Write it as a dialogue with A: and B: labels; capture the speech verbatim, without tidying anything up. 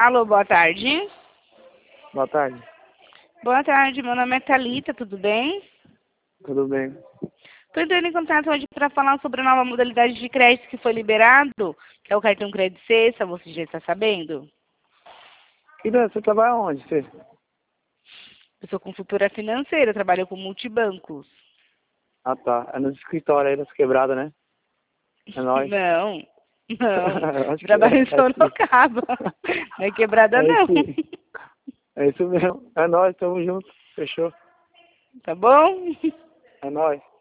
A: Alô, boa tarde.
B: Boa tarde.
A: Boa tarde, meu nome é Thalita, tudo bem?
B: Tudo bem?
A: Estou entrando em contato hoje para falar sobre a nova modalidade de crédito que foi liberado, que é o cartão Crédito Sexta, você já está sabendo?
B: Querida, você trabalha onde, você?
A: Eu sou consultora financeira, trabalho com multibancos.
B: Ah, tá. É no escritório aí das quebradas, né? É nóis.
A: Não, não.
B: Acho que
A: Trabalho
B: é,
A: em
B: é sim.
A: Sorocaba. Não é quebrada,
B: É
A: não.
B: isso, é isso mesmo. É nóis, tamo junto. Fechou?
A: Tá bom?
B: É nóis.